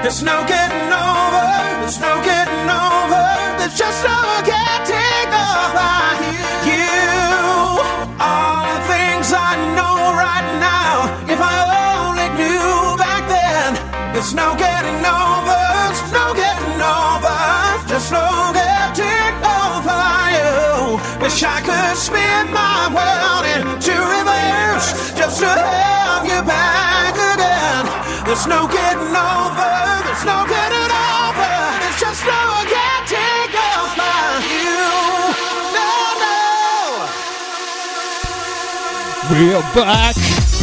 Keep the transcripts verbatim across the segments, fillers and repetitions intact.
There's no getting over, there's no getting over, there's just no getting over you. All the things I know right now, if I only knew back then. There's no getting over, there's no getting over, just no getting over you. Wish I could spin my world into reverse, just to have you back again. There's no getting over, there's no getting over, there's just no getting over you. No, no. We're back.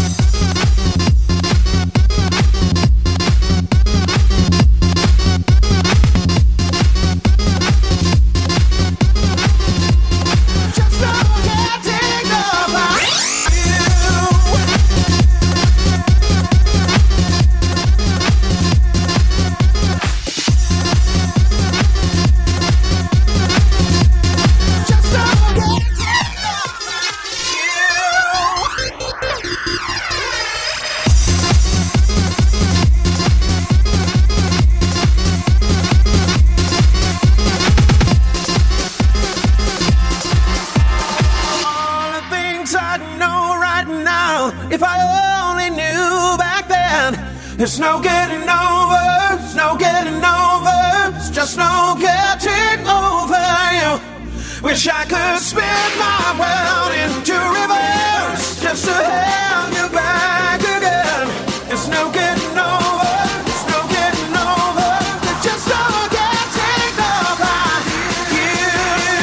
There's no getting over, there's no getting over, it's just no getting over you. Wish I could spin my world into reverse, just to have you back again. There's no getting over, there's no getting over, there's just no getting over you.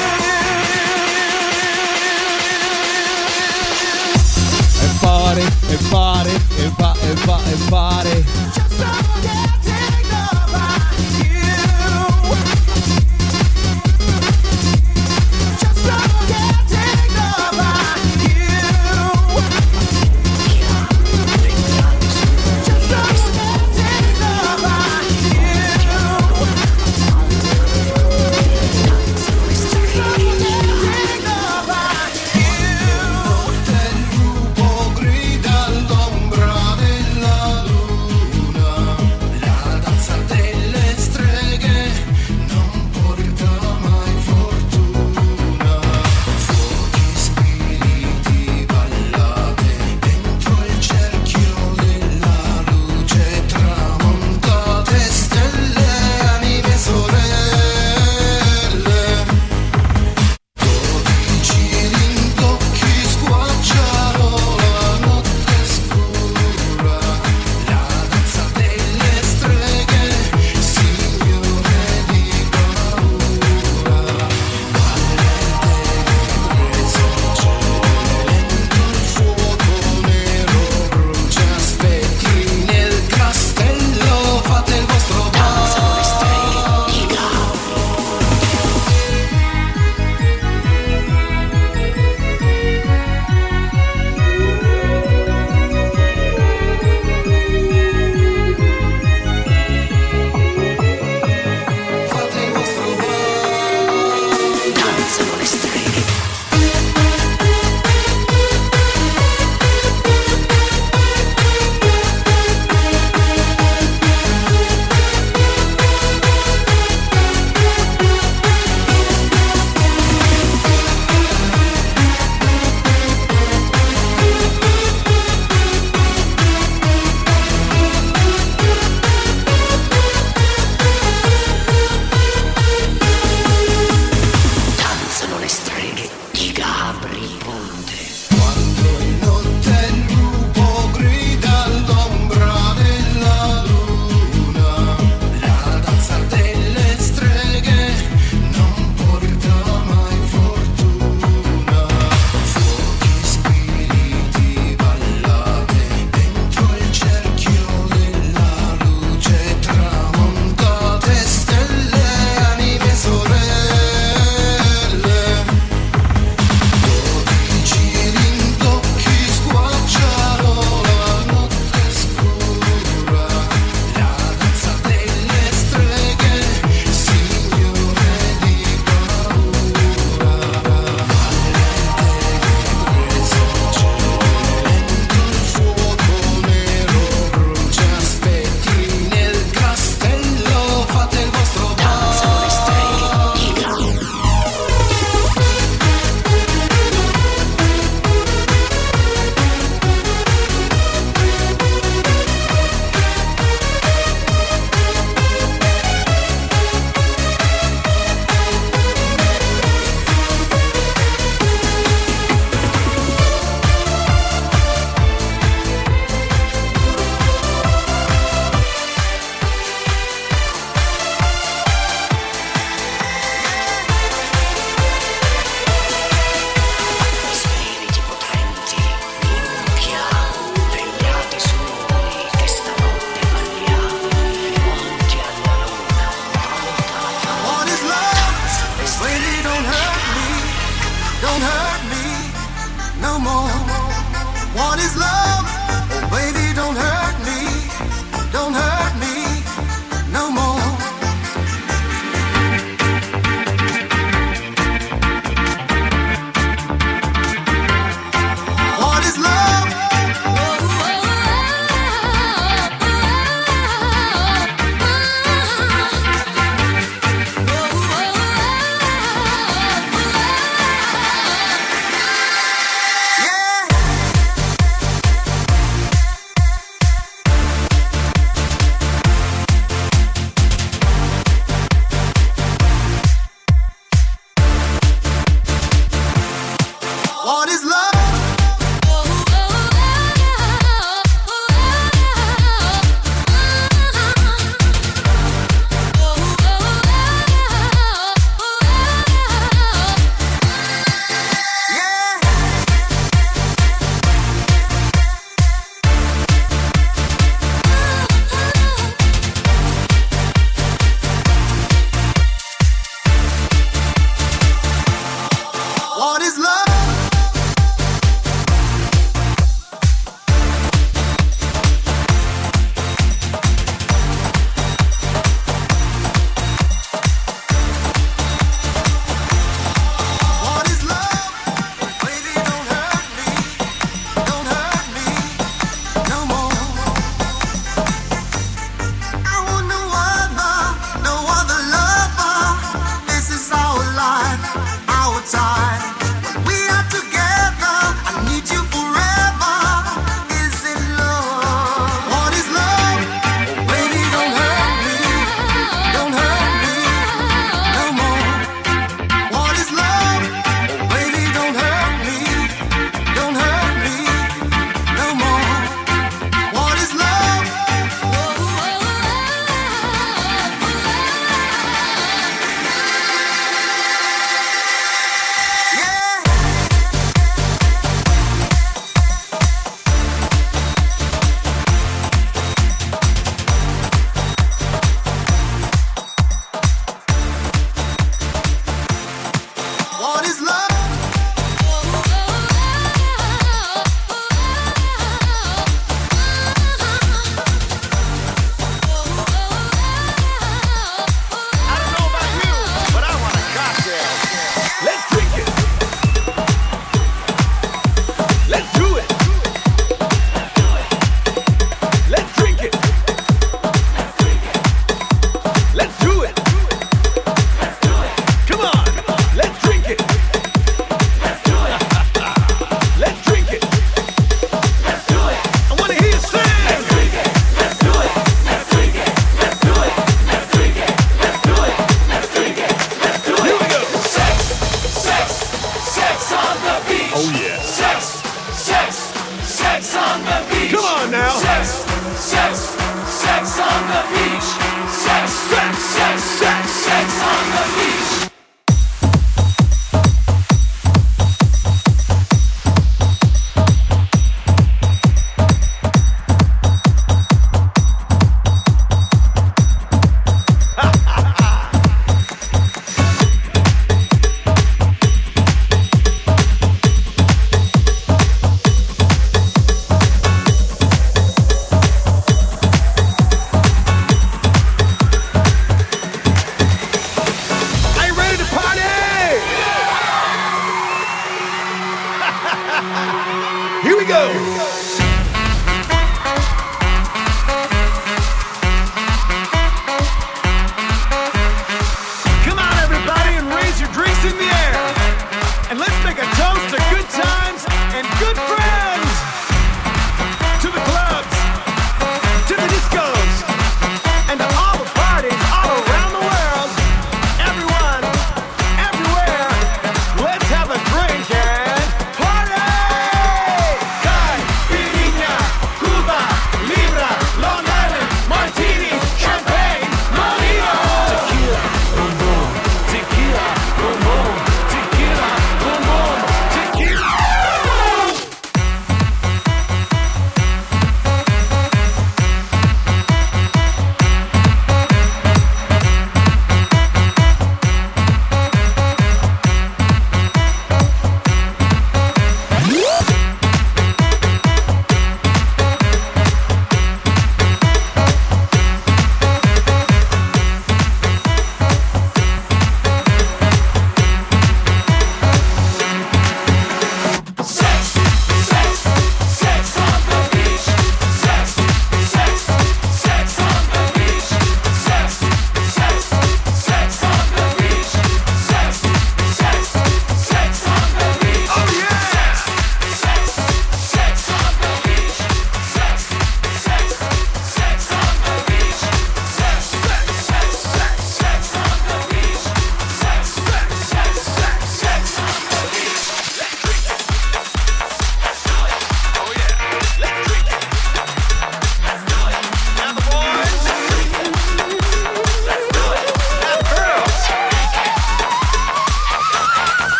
Everybody, everybody, everybody, everybody, everybody. Just no getting over you. Just no getting over you. Just no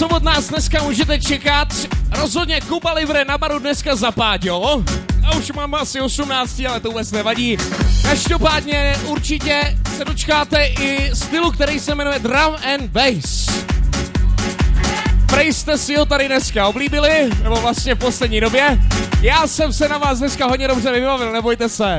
co od nás dneska můžete čekat? Rozhodně Cuba Libre na baru dneska za Páďo. A už mám asi osmnáct, ale to vůbec nevadí. Každopádně určitě se dočkáte i stylu, který se jmenuje Drum and Bass. Prej jste si ho tady dneska oblíbili, nebo vlastně v poslední době. Já jsem se na vás dneska hodně dobře vybavil, nebojte se.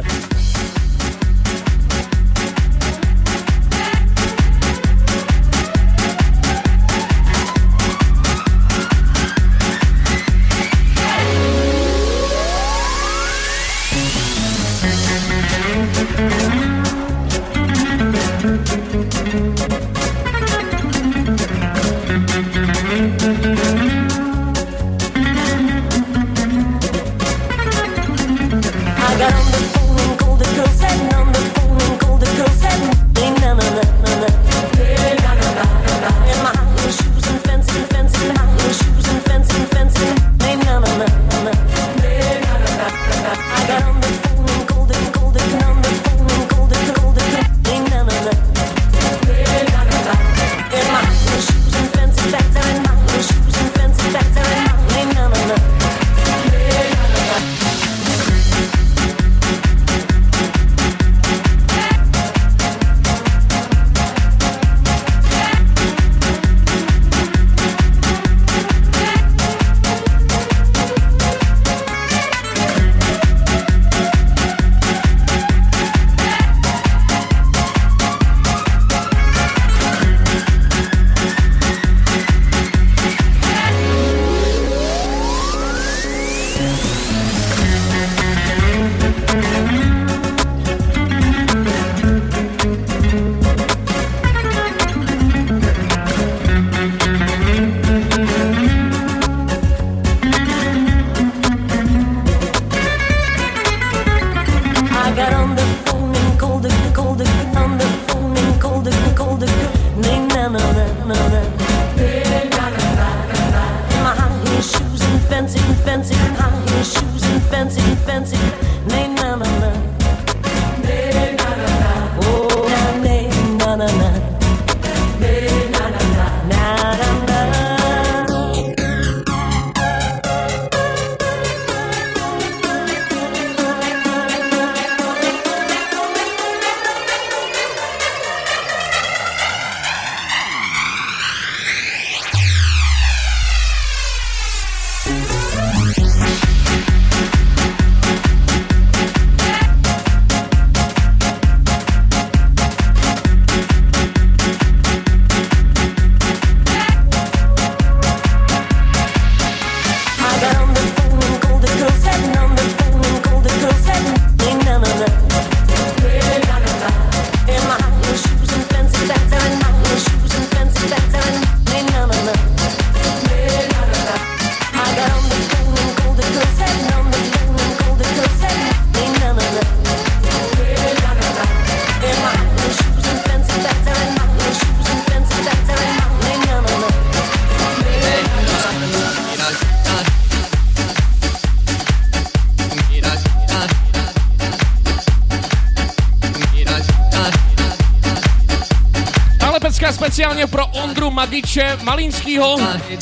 Speciálně pro Ondru Magiče Malínskýho.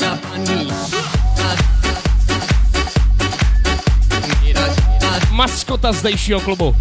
Maskota zdejšího klubu.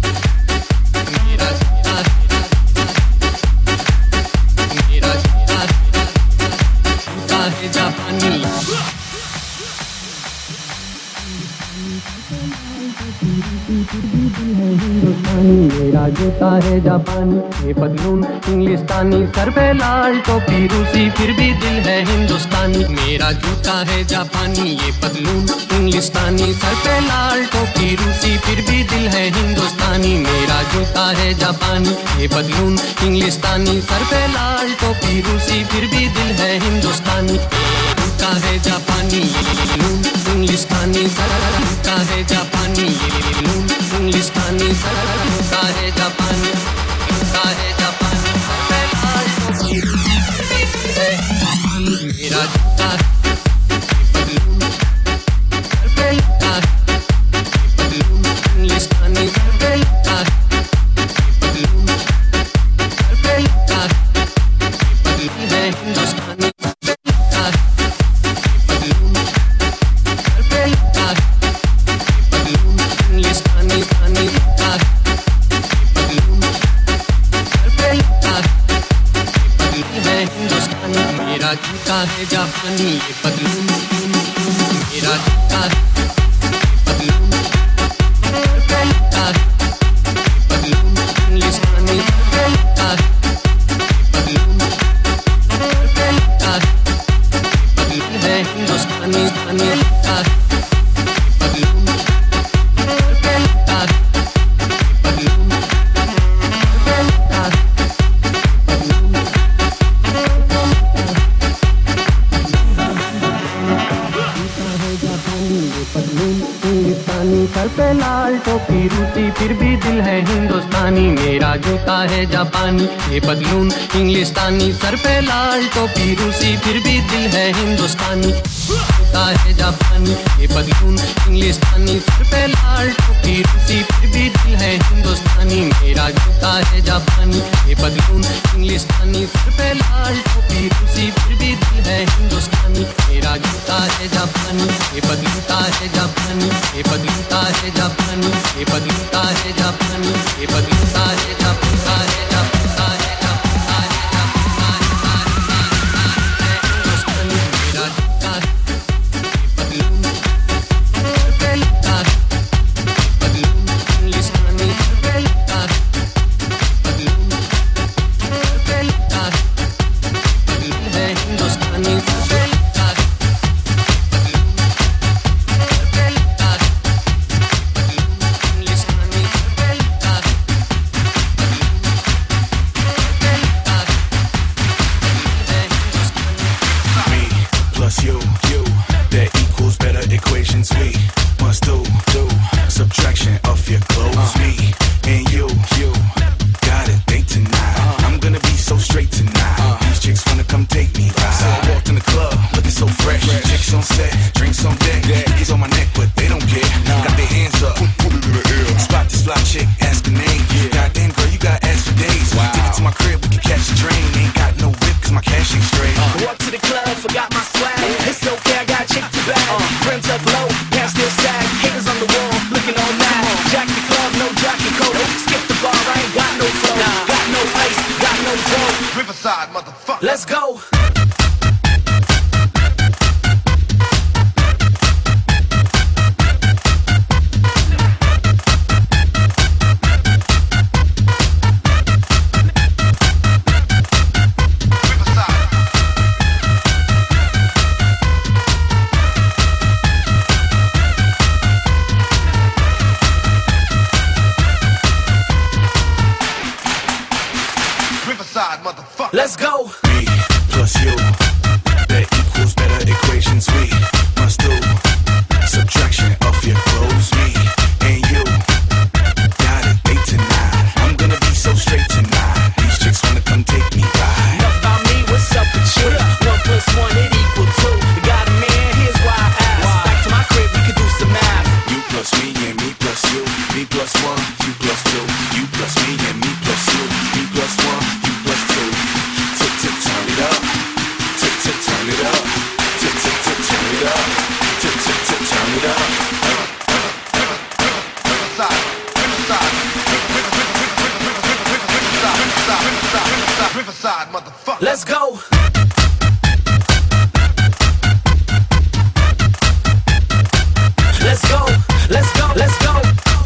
मेरा जूता है जापानी, ये पतलून इंग्लिस्तानी, sir पे लाल टोपी रूसी, फिर भी दिल है हिंदुस्तानी। मेरा जूता है जापानी, ये पतलून इंग्लिस्तानी, सर पे लाल टोपी रूसी, फिर भी दिल है हिंदुस्तानी। मेरा जूता है जापानी, ये पतलून इंग्लिस्तानी, सर पे लाल टोपी रूसी, फिर भी दिल है हिंदुस्तानी। जूता है जापानी, ये पतलून इंग्लिस्तानी, सर जूता है जापानी, ये पतलून इंग्लिस्तानी, सर जूता है जापानी, जूता है जापानी, सर पे लाल टोपी रूसी, फिर भी दिल है हिंदुस्तानी। मेरा जूता है पतलून, सर पे लाल पतलून इंग्लिस्तानी, सर पे लाल पतलून, सर पे लाल पतलून है हिंदुस्तानी, सर पे लाल हिंदुस्तानी मेरा जूता है जापानी ये पतलून मेरा जूता है पतलून पतलून इंग्लिस्तानी पतलून पतलून है हिंदुस्तानी पानी सर पे लाल टोपी रूसी फिर भी दिल है हिंदुस्तानी मेरा जूता है जापानी ये पतलून इंग्लिस्तानी सर पे लाल टोपी रूसी फिर भी दिल है हिंदुस्तानी जूता है जापानी ये पतलून इंग्लिस्तानी सर पे लाल टोपी रूसी फिर भी दिल है हिंदुस्तानी मेरा जूता है जापानी ये पतलून इंग्लिस्तानी सर पे लाल टोपी रूसी फिर भी दिल है हिंदुस्तानी मेरा जूता है जापानी ये पतलूता है जापानी ये पतलूता है जापानी ये पतलूता है जापानी ये पतलूता है जापानी है जापानी है जापानी है हिंदुस्तानी मेरा जूता पतलून पतलून इंग्लिस्तानी पतलून पतलून है हिंदुस्तानी Let's go. Let's go. Me plus you, that equals better equations. We must do subtraction of your clothes. Me and you got it eight to nine. I'm gonna be so straight tonight. These chicks wanna come take me by. Enough about me, what's up with you? One plus one, it equal two. You got a man, here's why I asked. Why? Back to my crib, we could do some math. You plus me and me plus you. Me plus one, you plus two. You plus me and me plus you. Me plus one, you plus two. Turn it up, turn it up, turn it up, turn it up, turn it up. Riverside, motherfucker. Let's go. Let's go. Let's go. Let's go.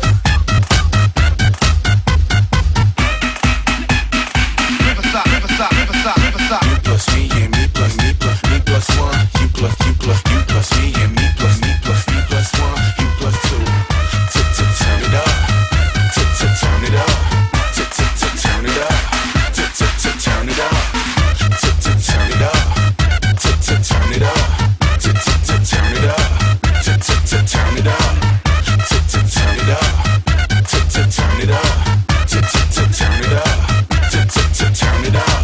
Riverside, Riverside, Riverside, Riverside. You plus me and me plus me plus me plus one. You plus you plus you plus me and me plus me plus me plus one. You plus two. Turn it up. Turn it up. Turn it up. Turn it up. Turn it up. Turn it up. Turn it up. Turn it up. Turn it up. Turn it up. Turn it up. Turn it up.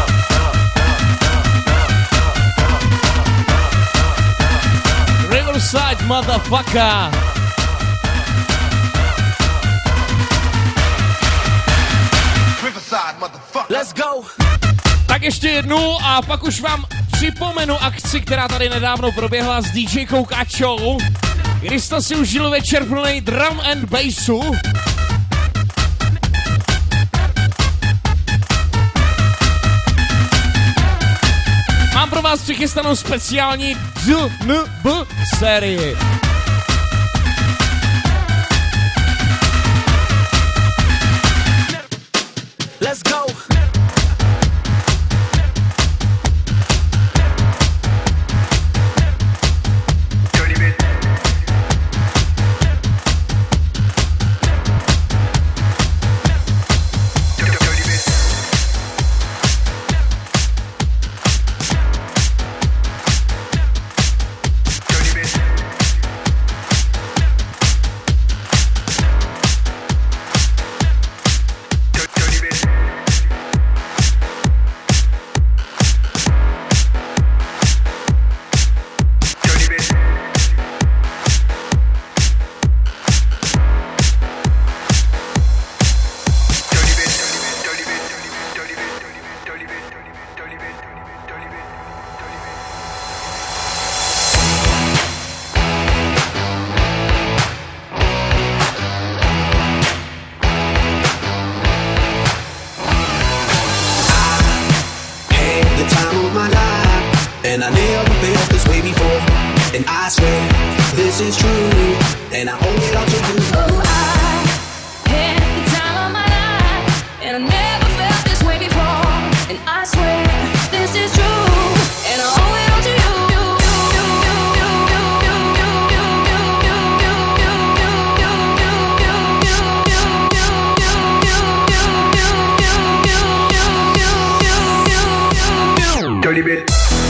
Riverside, motherfucker. Riverside, motherfucker. Let's go. Tak ještě jednu a pak už vám připomenu akci, která tady nedávno proběhla s DJkou Kačou, kdy jste si užili večer plnej drum and bassu. pro vás přichystanou speciální D N B sérii. Let's go. And I never felt this way before. And I swear this is true. And I owe it all to you. Oh, I had the time of my life. And I never felt this way before. And I swear this is true. And I owe it all to you. Dirty bit.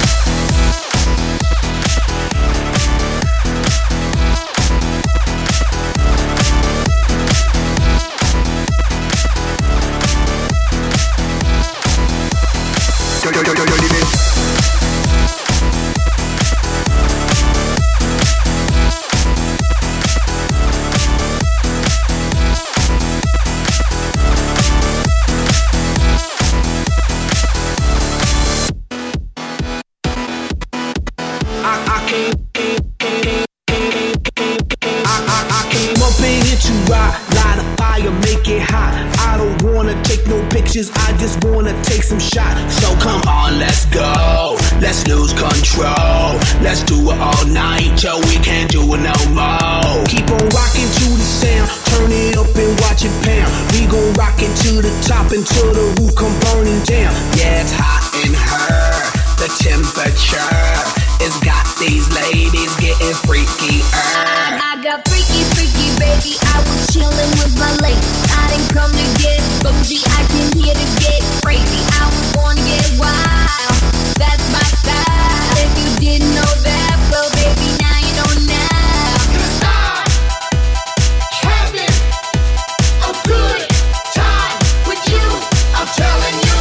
I just wanna take some shots. So come on, let's go. Let's lose control. Let's do it all night till we can't do it no more. Keep on rocking to the sound. Turn it up and watch it pound. We gon' rock it to the top until the roof come burning down. Yeah, it's hot in her. The temperature has got these ladies getting freaky. I, I got freaky, freaky, baby. I was chillin' with my lady. I didn't come to get bougie. I came here to get crazy. I was born to get wild. That's my style. If you didn't know that, well, baby, now you know now. 'Cause I'm having a good time with you. I'm telling you.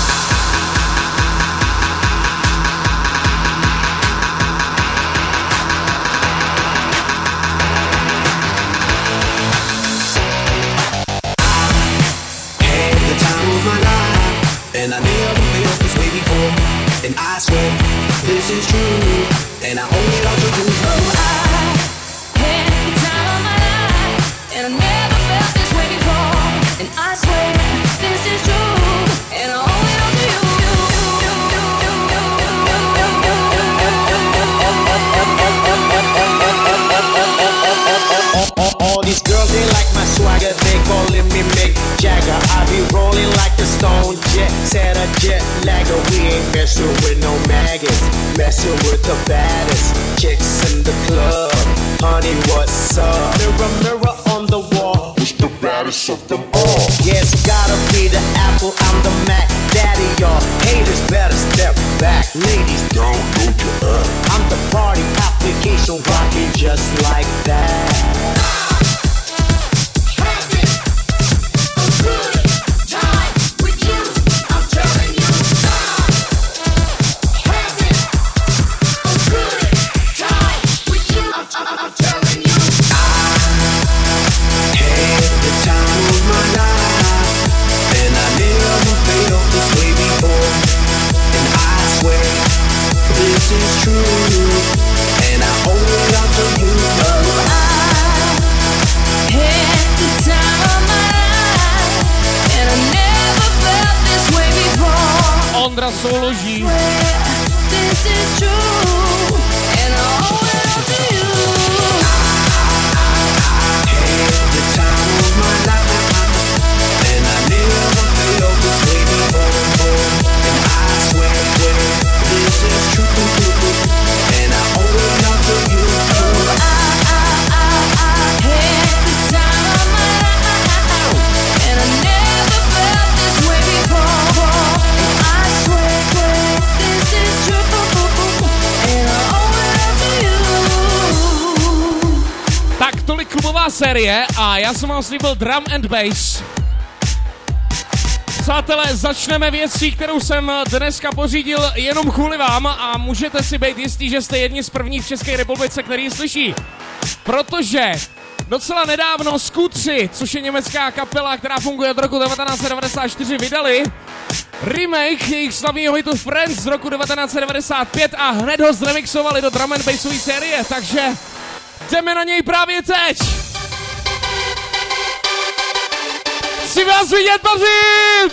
And I never felt this way before. And I swear this is true. And I owe it all to you. Oh, I had the time of my life. And I never felt this way before. And I swear this is true. And I owe it all to you. All, all these girls, they like my swagger. They calling me Mick Jagger. I be rolling like the Stone Jet. Set a jet lagger. We ain't messing with no maggots. Messing with the baddest chicks in the club. Honey, what's up? Mirror, mirror on the wall. Who's the baddest of them all? Yes, gotta be the Apple. I'm the Mac Daddy. Y'all haters better step back. Ladies, don't move your up. I'm the party application rocking just like that. This is true, and I owe it all to you. Oh, I had the time of my life, and I never felt this way before. Ondra souloží. this is true, and I owe it all to you. Had the time of my life, and I never felt this way before. And I swear, swear, this is true, and I owe it all to you. I, I, I, I had the time of my life, and I never felt this way before. And I swear, swear, this is true, and I owe it all to you. Tak tolik klubová série a já jsem vám slíbil drum and bass. Přátelé, začneme věcí, kterou jsem dneska pořídil jenom kvůli vám a můžete si být jistí, že jste jedni z prvních v České republice, který ji slyší. Protože docela nedávno Skutři, což je německá kapela, která funguje od roku devatenáct set devadesát čtyři, vydali remake jejich slavného hitu Friends z roku devatenáct set devadesát pět a hned ho zremixovali do drum and bassové série, takže jdeme na něj právě teď! Chci vás vidět patřit!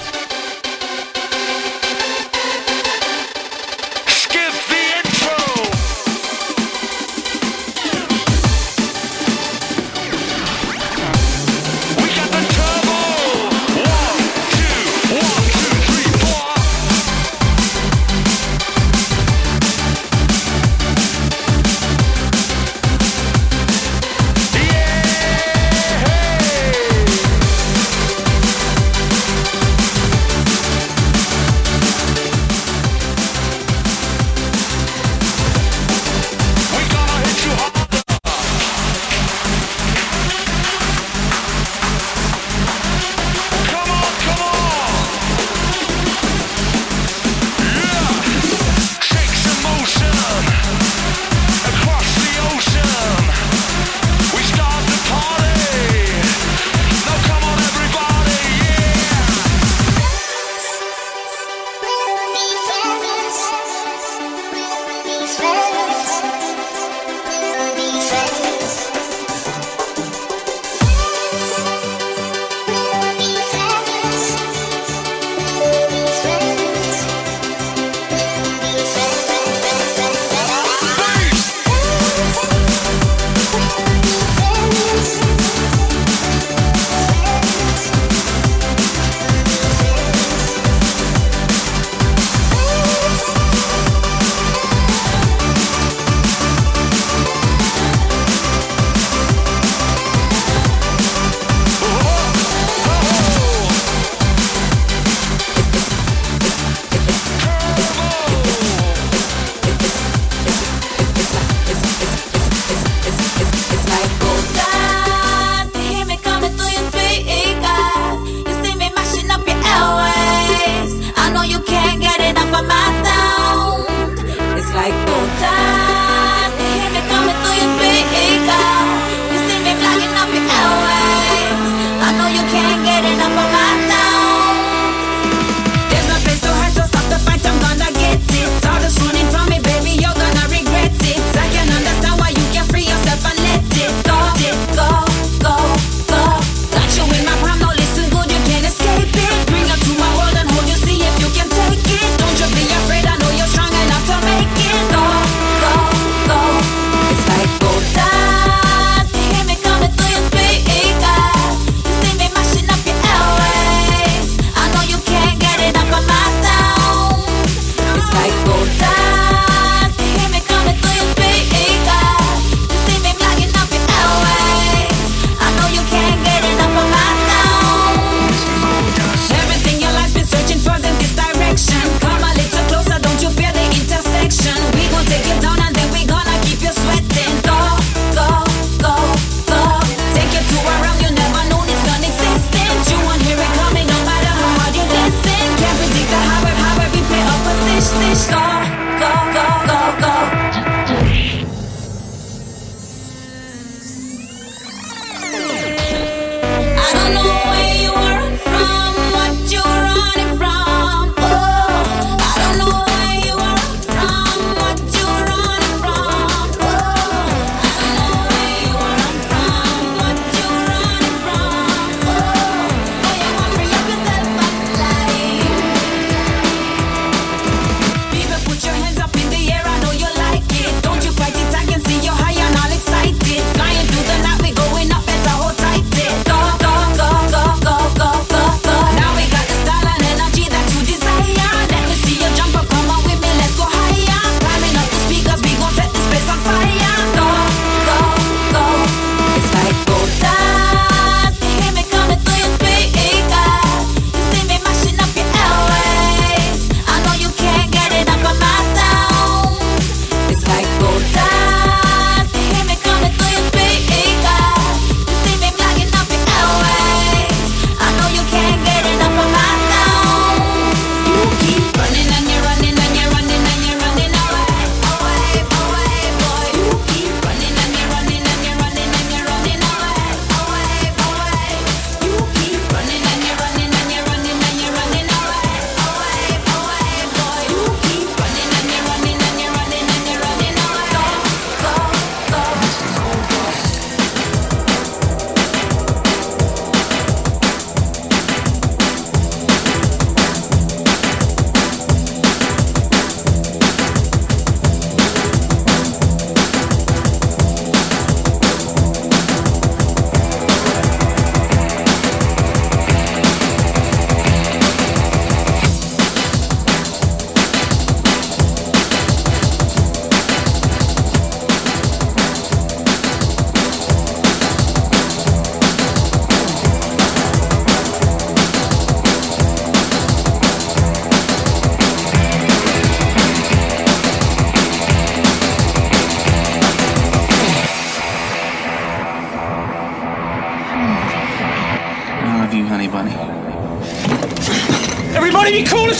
Skip the intro. We got the trouble. One, two, one, two, three, four. Yeah, hey.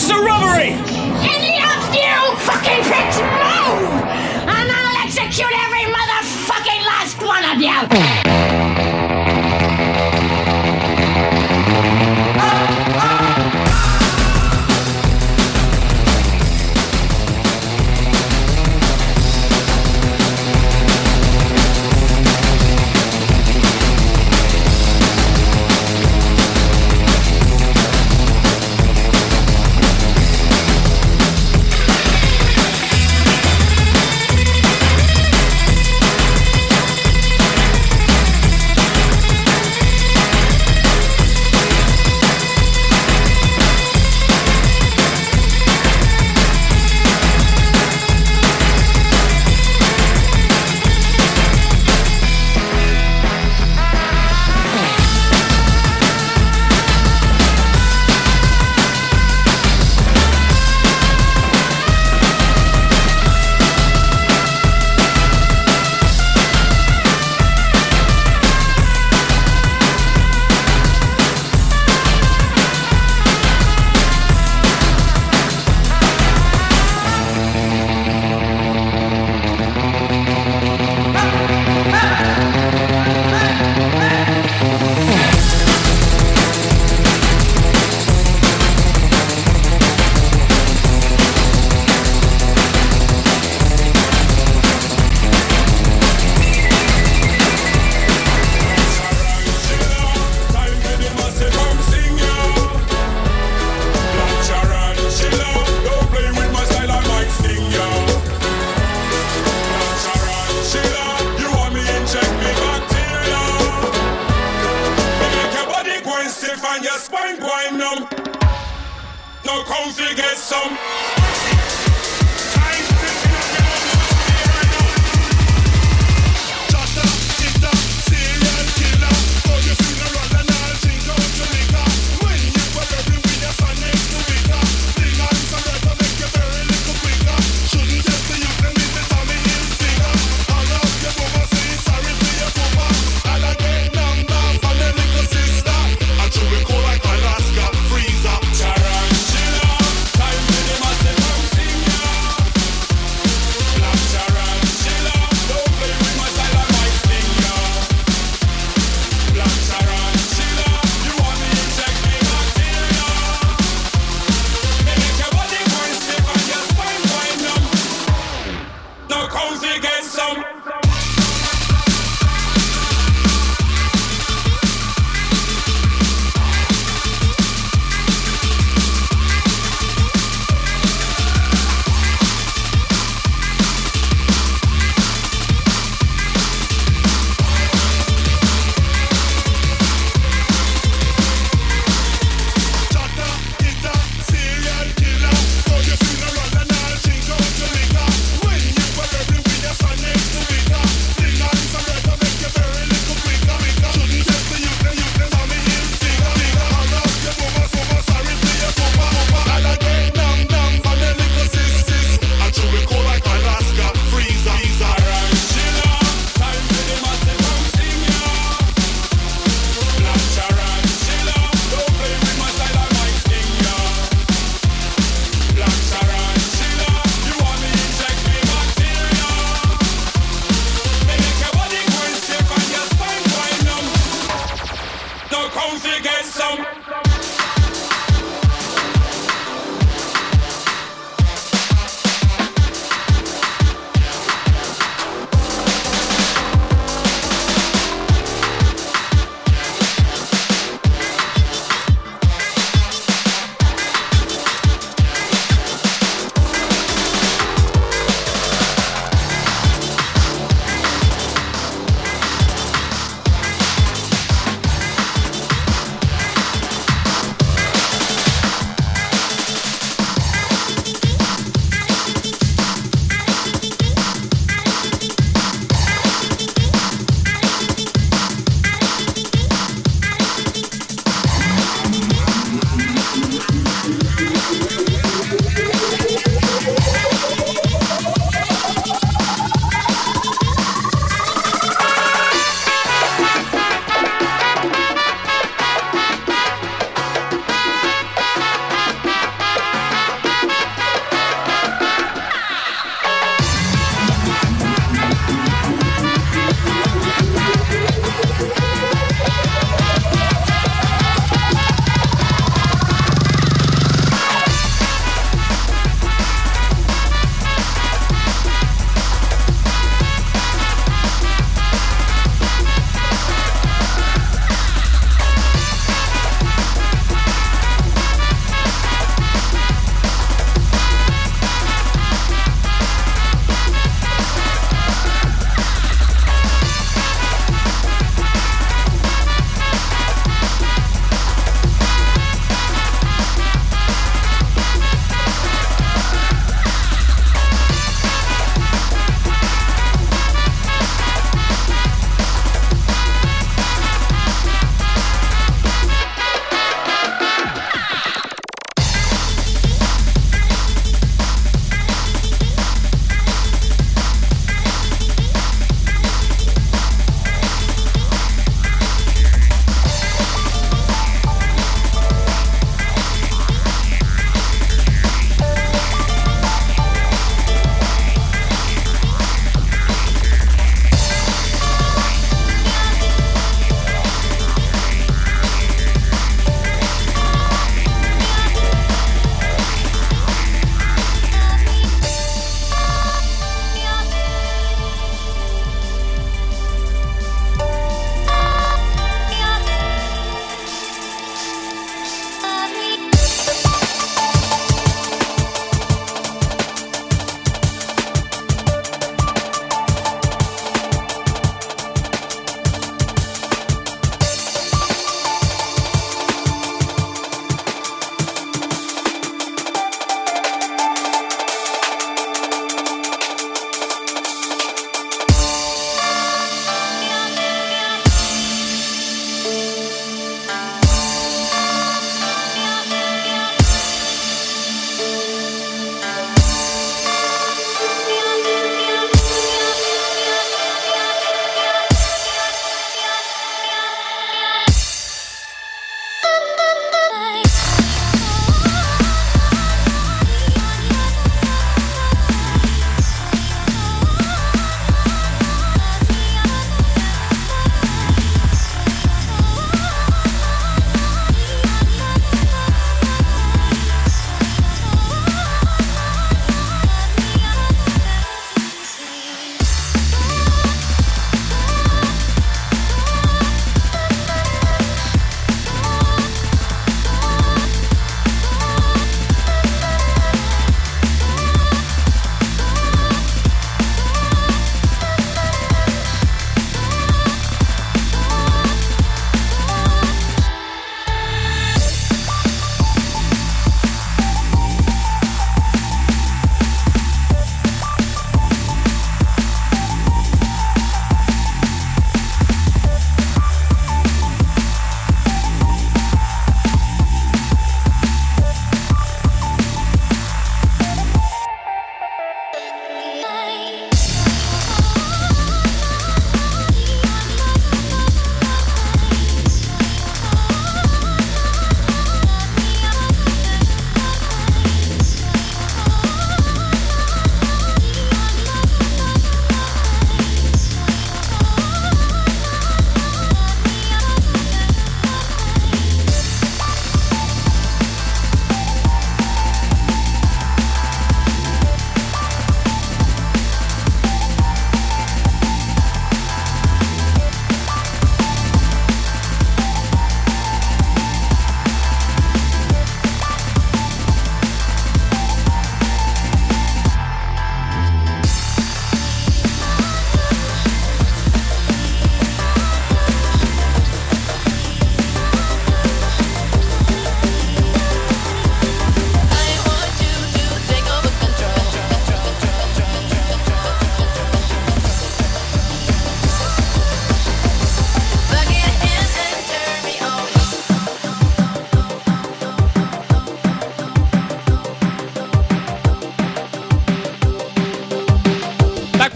It's a robbery! Any of you fucking pricks move! And I'll execute every motherfucking last one of you!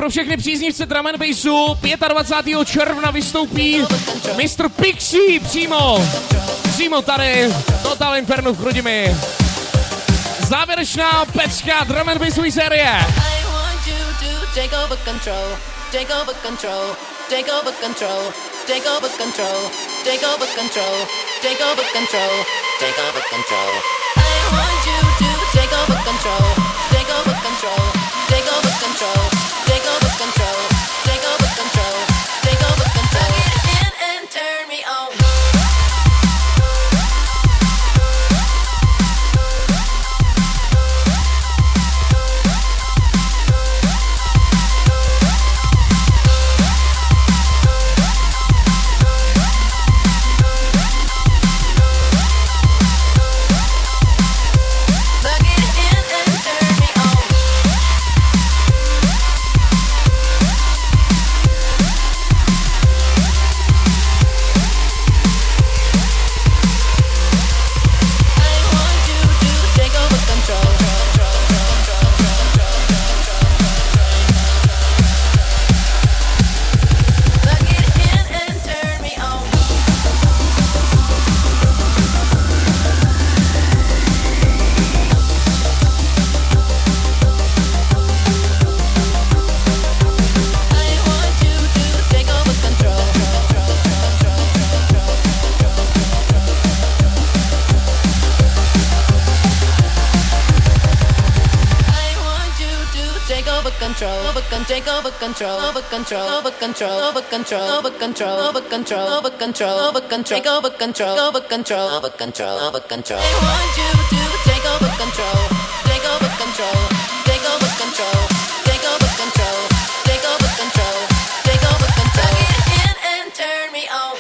pro všechny příznivce drum and bassu. dvacátého pátého června vystoupí mistr Pixie přímo. Přímo tady. Total Inferno v Chrudimi. Závěrečná pecka drum and bassové série. Take over control, take over control, take over control, take over control, take over control, take over control, take over control. I want you to take over control, take over control, take over control, take over control, take over control, take over control. Get in and turn me on. Take over control, over control, over control, over control, over control, over control, over control, over control, take over control, over control, over control, over control. I want you to take over control, take over control, take over control, take over control, take over control, take over control. Get in and turn me on.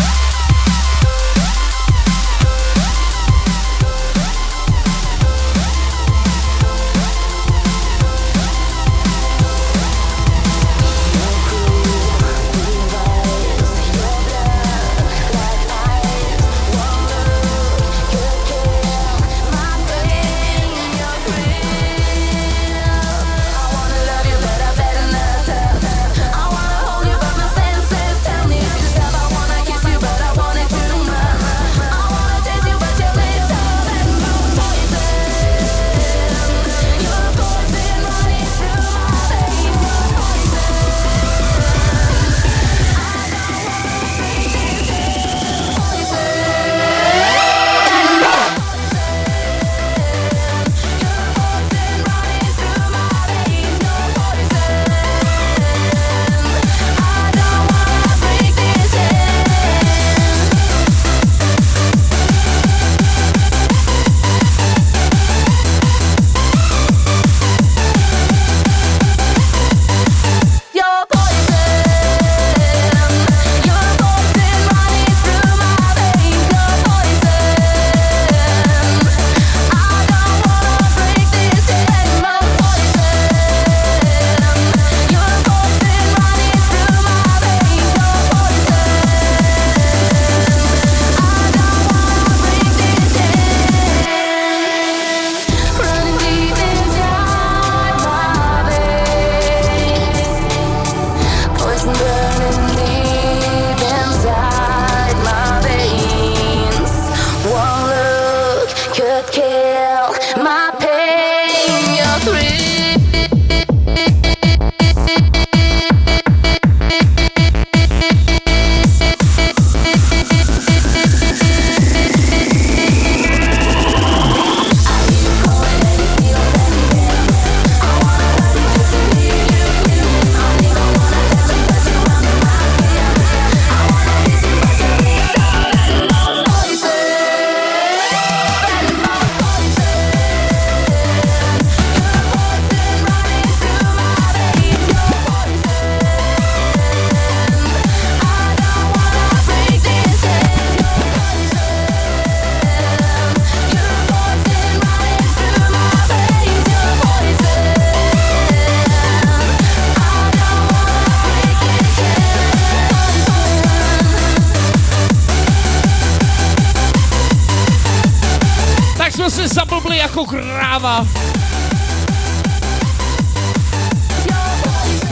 se zablbli jako kráva.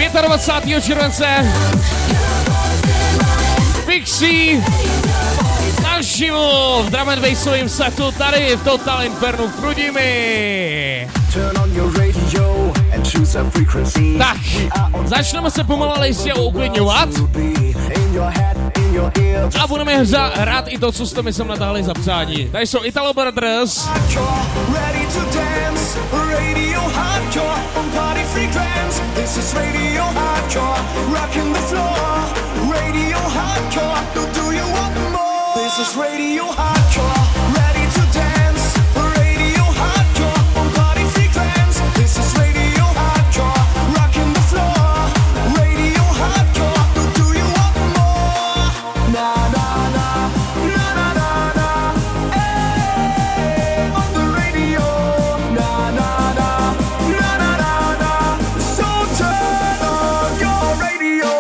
dvacátého pátého července Pixie naživo v drum and bassovém setu tady v Total Infernu v Chrudimi. Tak, začneme se pomalu ale jistě uklidňovat a budeme hra, hrát i to, co jste mi sem natáhli za přání. Tady jsou Italo Brothers. This is radio hardcore, ready to dance. Radio hardcore, on party frequency. This is radio hardcore, rocking the floor. Radio hardcore, do you want more? Na na na, na na na na. Hey, on the radio. Na na na, na na na na. So turn on your radio.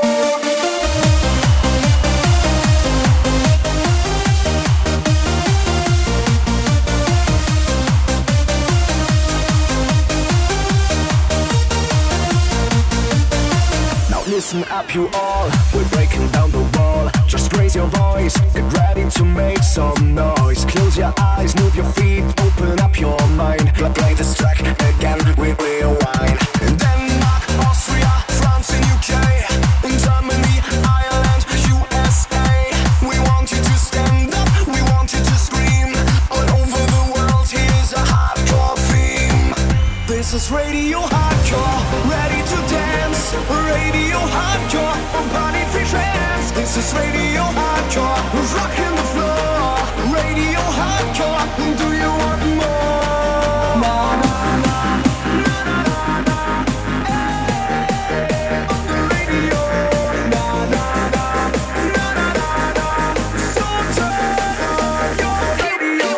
Listen up you all, we're breaking down the wall. Just raise your voice, get ready to make some noise. Close your eyes, move your feet, open up your mind. Play this track again, we rewind. In Denmark, Austria, France and U K, in Germany, Ireland, U S A. We want you to stand up, we want you to scream. All over the world, here's a hardcore theme. This is radio hardcore, ready to dance. Radio hardcore, on party free trance. This is radio hardcore, rocking the floor. Radio hardcore, do you want more? Na na na, na na na. Hey, on the radio. Na na na, na na na na. So turn on your radio.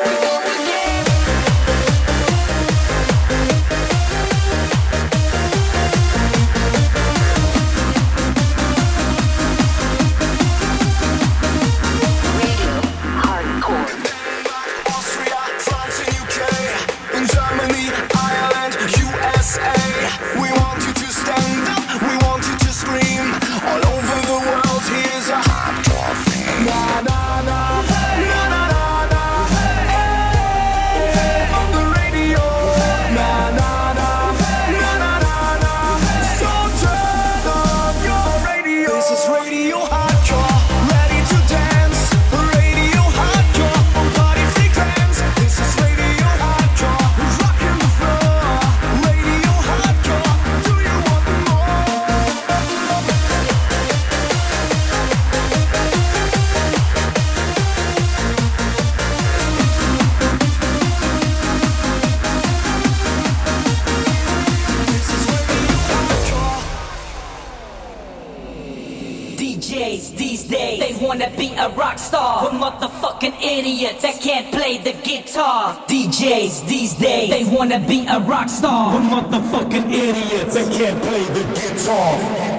Idiots that can't play the guitar. D Js these days, they wanna be a rock star. We're motherfucking idiots that can't play the guitar.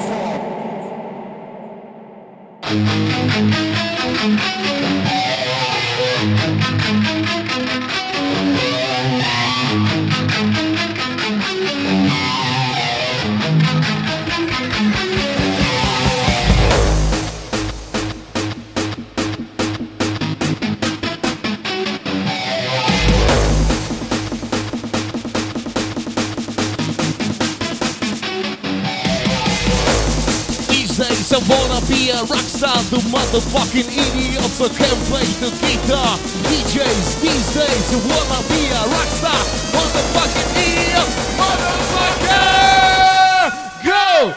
I wanna be a rock star, the motherfucking idiots that can play the guitar. D Js these days, you wanna be a rock star, motherfucking idiot, motherfucker! Go!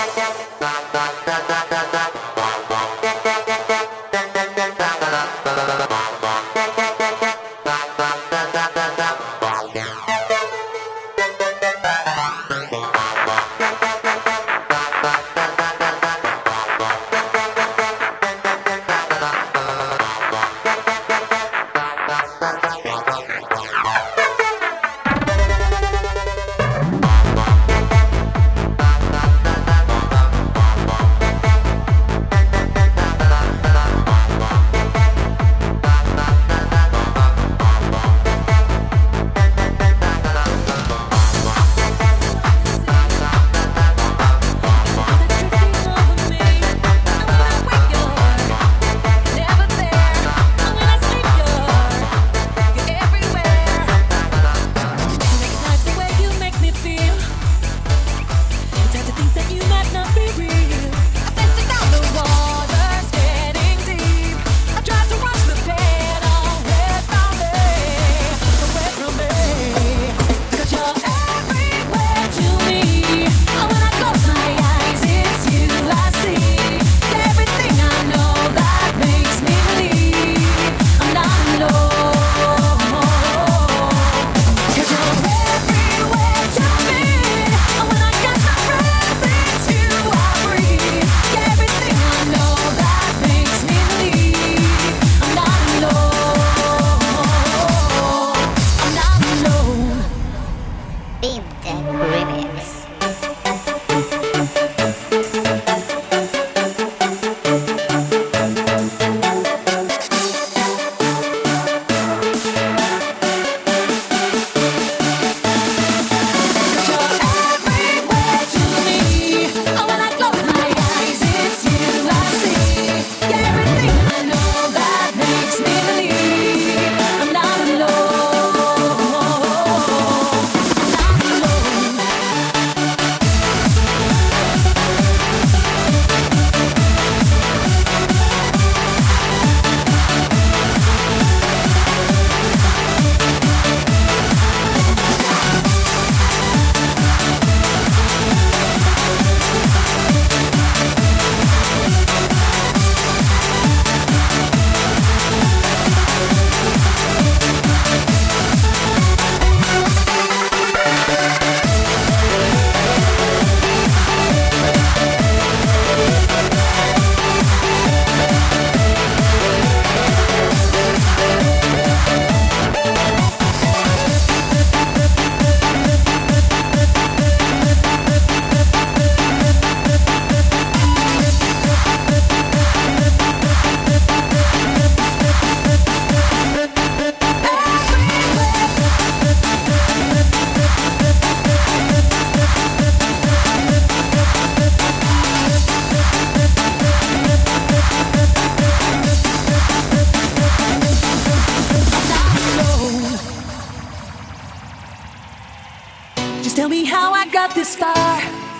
Just tell me how I got this far.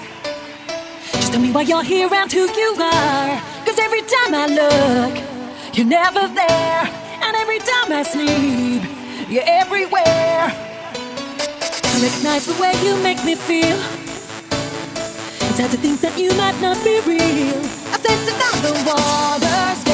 Just tell me why you're here and who you are. Cause every time I look, you're never there. And every time I sleep, you're everywhere. I recognize the way you make me feel. It's hard to think that you might not be real. I sense it down the waters,